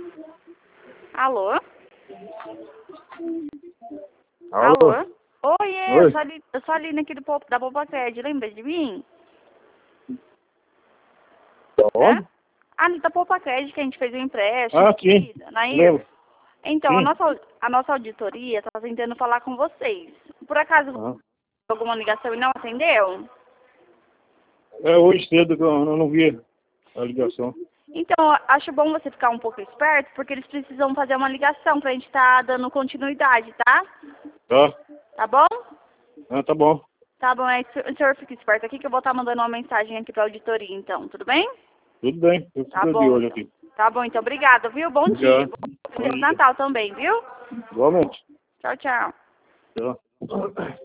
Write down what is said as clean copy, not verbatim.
Alô? Alô? Alô? Oi, Oi. eu sou a Aline aqui da Poupacred, lembra de mim? Onde? Da Poupacred, que a gente fez um empréstimo. Ah, sim. Na Lembro. Então, Sim. a nossa auditoria está tentando falar com vocês. Por acaso, Ah. alguma ligação e não atendeu? É hoje cedo que eu não vi a ligação. Então, acho bom você ficar um pouco esperto, porque eles precisam fazer uma ligação pra gente estar dando continuidade, tá? Tá? Tá bom? Ah, tá bom. Tá bom, aí o senhor fica esperto aqui que eu vou estar mandando uma mensagem aqui pra auditoria, então, tudo bem? Tudo bem. Eu Tá fico de bom, olho então. aqui. Tá bom, então, obrigada, viu? Bom dia. Já. Feliz Natal também, viu? Igualmente. Tchau, tchau. Tá.